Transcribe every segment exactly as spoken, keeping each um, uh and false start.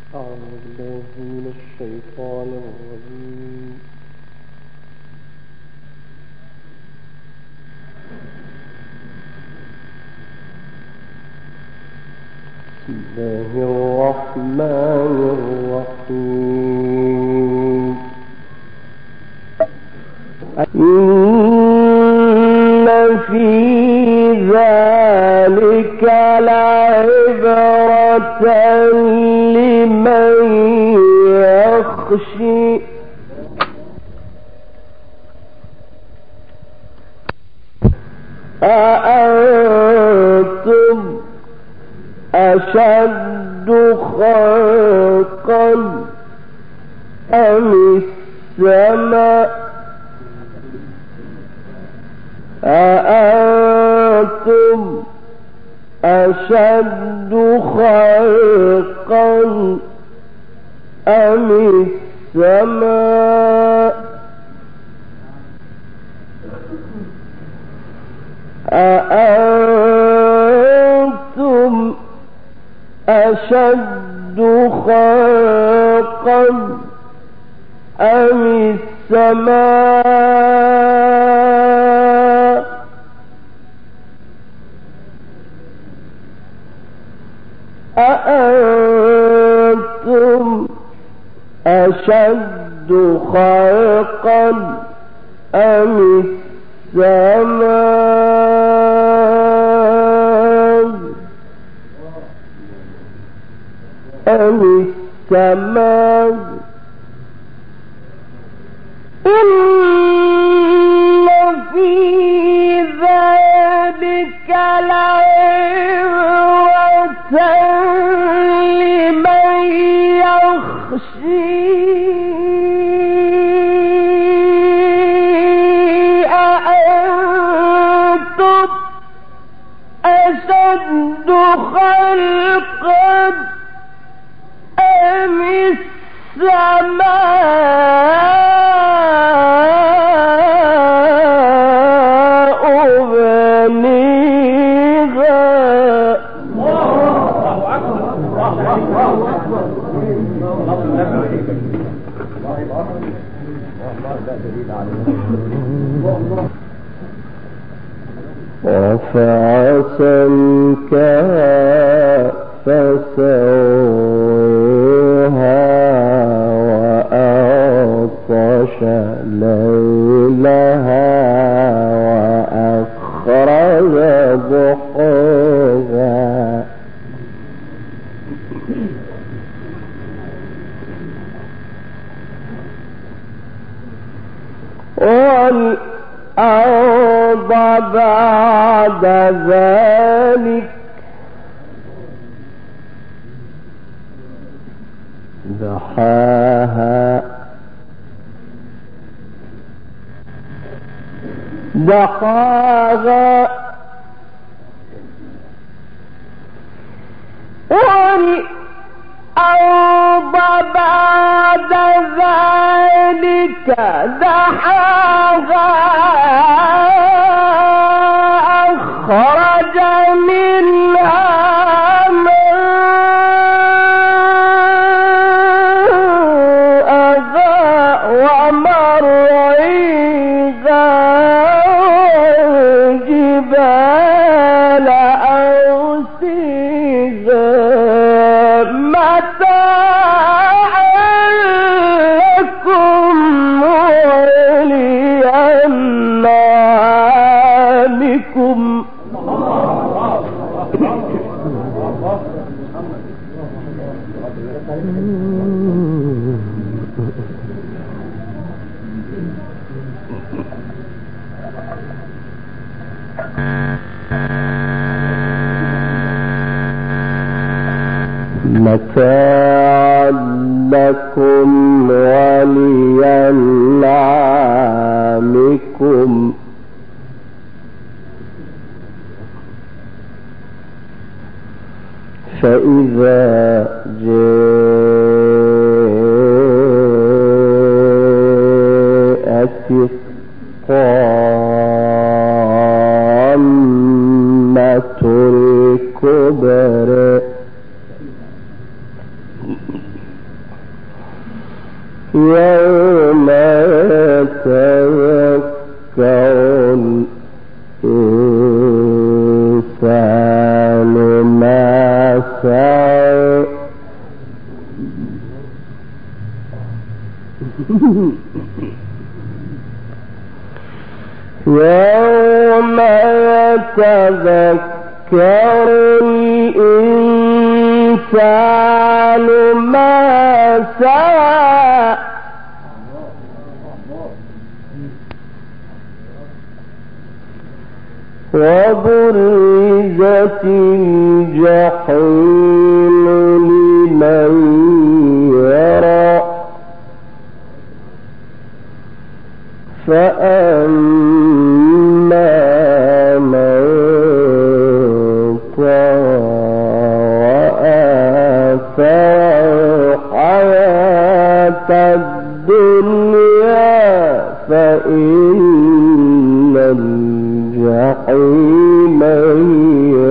أعوذ بالله من الشيطان الرجيم. بسم الله الرحمن الرحيم. إن في ذلك لعبرة لمن يخشى أأنتم أشد خلقا أم السماء أأنتم أشد خلقا أم السماء أأنتم أشد خلقا أم السماء أأنتم أشد خلقا أم السماء أم السماء إن في ذلك لعبرة لمن يخشى أأنتم أشد خلقا أم السماء بنيها رفع سمكها فسويها وأغطش ليلها وأخرج ضحاها والأرض بعد ذلك دحاها دحاها والأرض بعد ذلك دحاها أخرج منها متاعا لكم ولأنعامكم فإذا جاءت الطامة الكبرى يوم يتذكر الإنسان ما سعى يوم يتذكر الإنسان ما سعى وبرزت الجحيم لمن يرى فأما من طغى وآثر الحياة الدنيا فإن الجحيم هي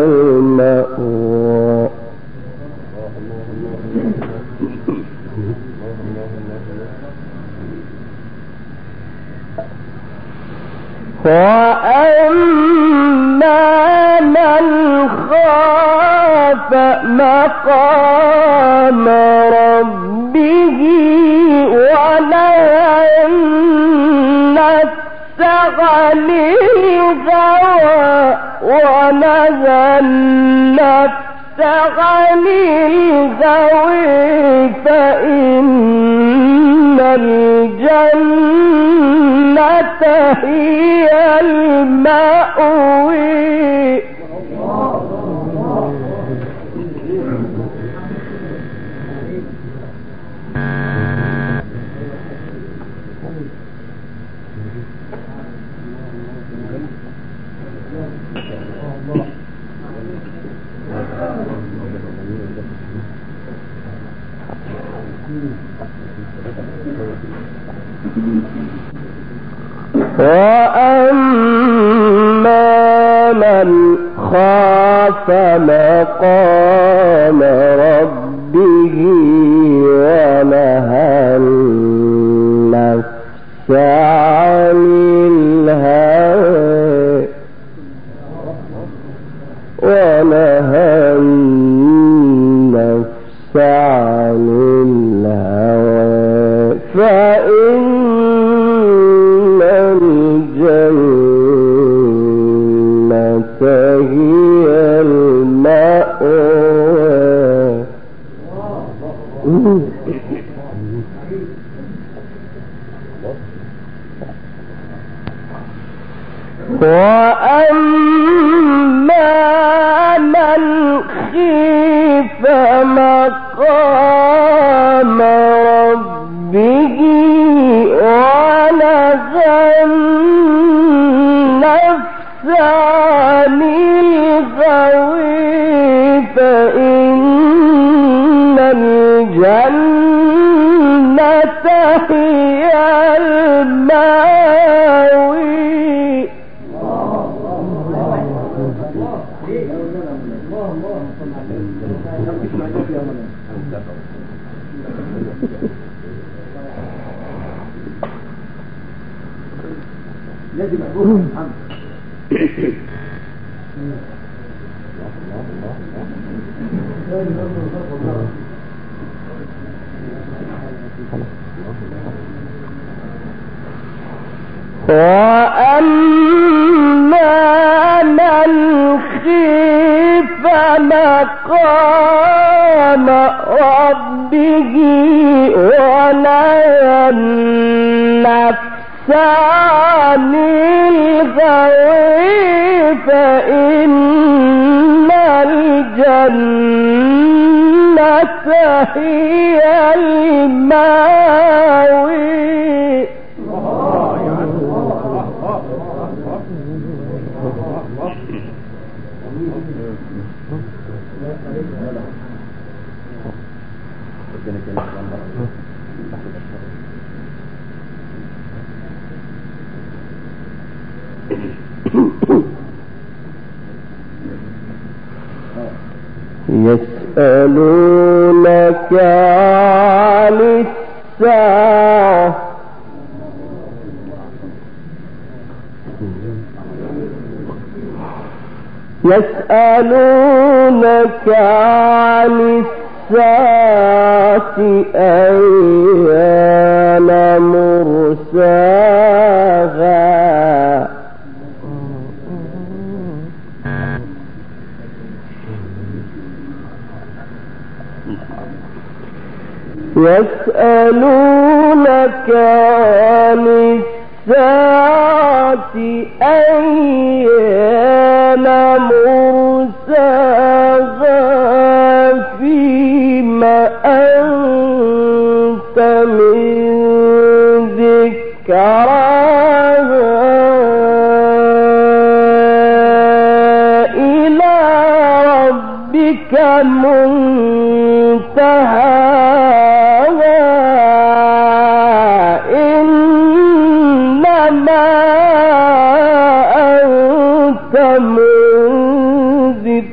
المأوى وأما من خاف مقام ربه ونهى النفس عن الهوى ونهى النفس عن الهوى فإن الجنة هي المأوى وأما من خاف مقام ربه ونهى النفس عن الهوى ونهى النفس عن الهوى فإن هي المأوى وأما من خيف مقام ربه ونهى النفس عن الهوى فإن الجنة هي المأوى لازم أقول محمد وأما من خيف مقام ربه ونهى النفس عن الهوى فإن الجنة هي المأوى يسألونك عن الساعة يسألونك عن الساعة أيان مرساها يسألونك عن الساعة أيان مرساها فيما أنت من ذكراها إلى ربك منتهاها إنما أنت منذر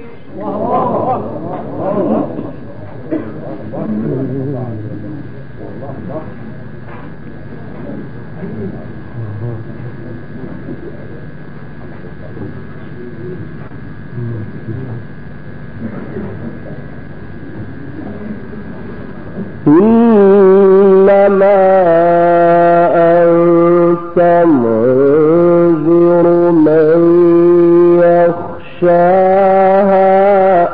إنما أنت منذر من يخشاها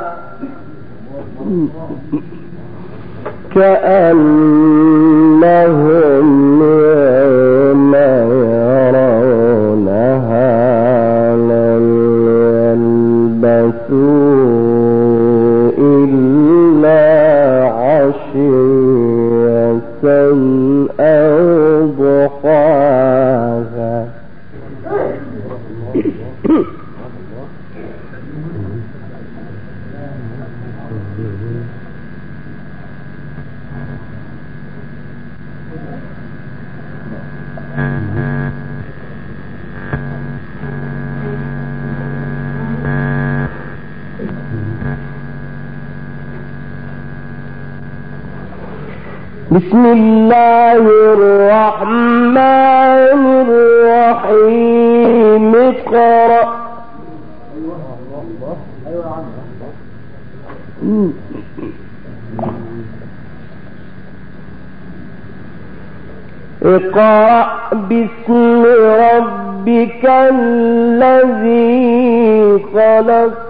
كأنهم يوم يرونها لم يلبثوا إلا عشية أو ضحاها بسم الله الرحمن الرحيم اقرأ اقرأ باسم ربك الذي خلق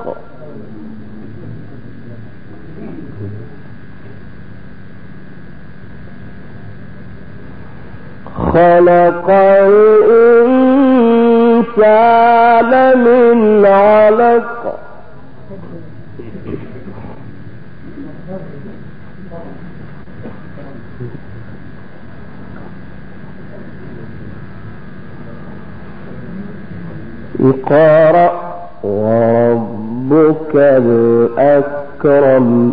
خلق الإنسان من علق اقرأ وربك الأكرم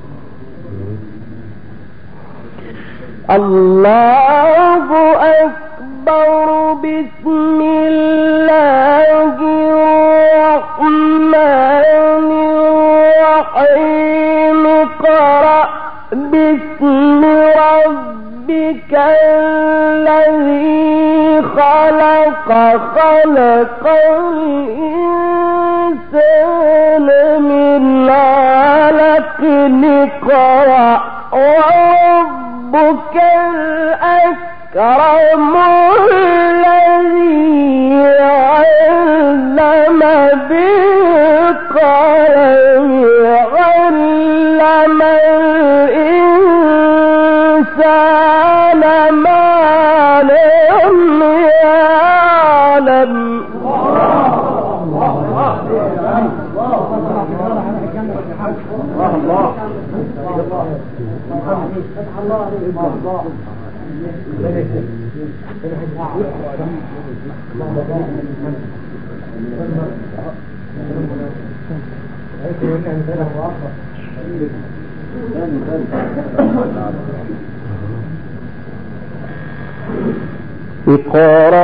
الله أكبر بسم الله الرحمن الرحيم اقرأ باسم ربك الذي خلق خلق الإنسان من علق اقرأ وربك الأكرم الذي علم بالقلم علم الإنسان ما لم يعلم اقرأ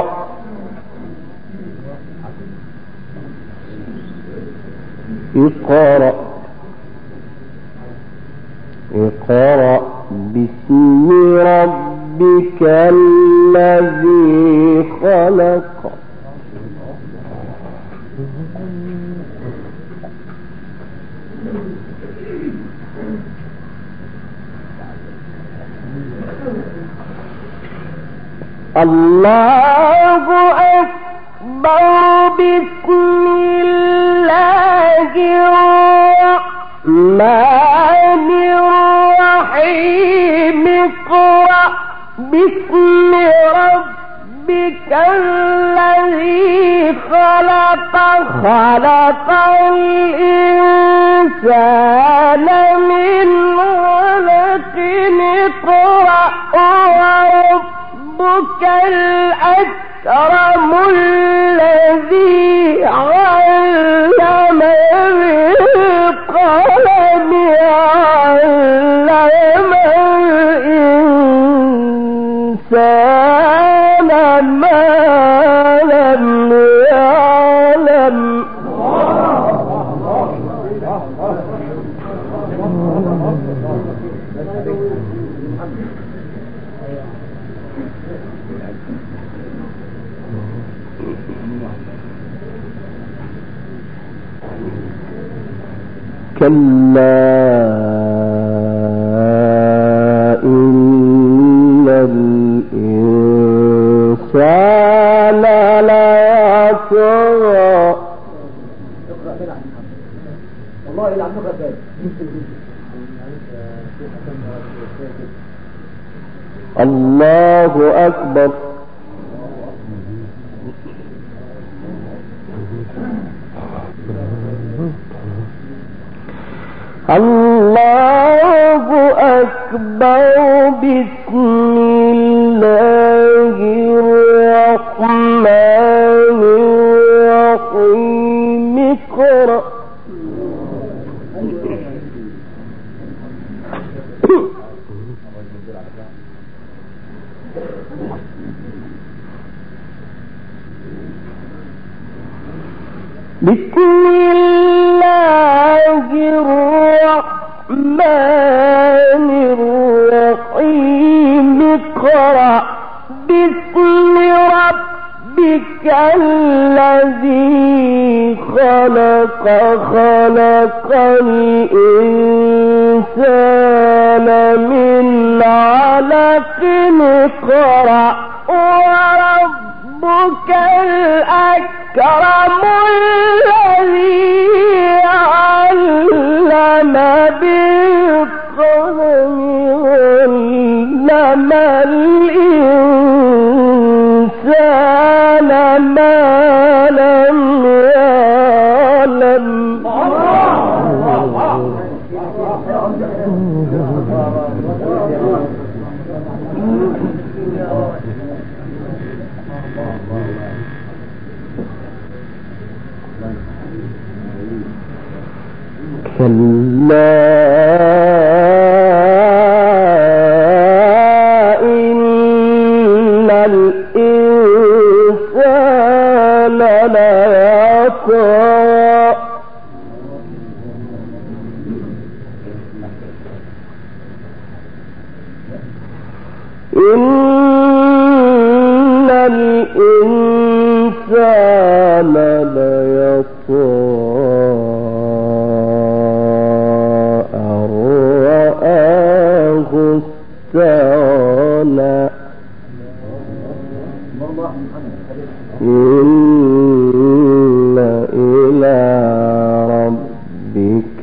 اقرأ اقرأ باسم ربك ربك الذي خلق الله أكبر. بسم الله الرحمن الرحيم. اقرأ باسم ربك الذي خلق خلق الإنسان من علق. اقرأ وربك الأكرم الذي علم بالقلم علم الإنسان ما لم يعلم. كلا إن الإنسان ليطغى. والله اللي عندك غزال. الله أكبر. الله أكبر. بسم الله الرحمن الرحيم. اقرأ بسم الله الرحمن الرحيم. اقرأ باسم ربك الذي خلق خلق الإنسان من علق. اقرأ وربك الأكرم الذي علم بالقلم علم الإنسان ما لم يعلم. كلا إن الإنسان ليطغى. إن الإنسان ليطغى استغنى. إن إلى ربك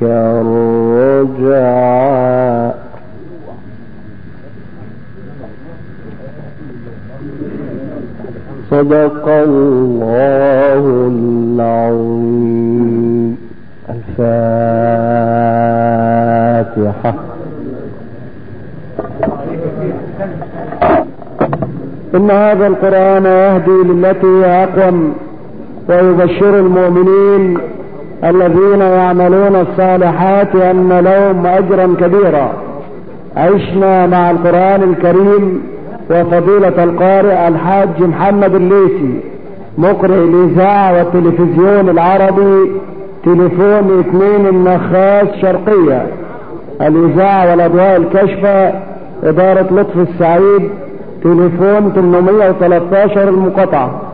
الرجعى. صدق الله العظيم. الفاتحة. إن هذا القرآن يهدي للتي هي أقوم ويبشر المؤمنين الذين يعملون الصالحات أن لهم أجرا كبيرا. عشنا مع القرآن الكريم وفضيلة القارئ الحاج محمد الليثي مقرئ الإذاعة والتلفزيون العربي، تليفون اثنين النخاس شرقية، الإذاعة والأضواء الكشفة، إدارة لطف السعيد، تليفون ثمانمائة وثلاثة عشر المقاطعة.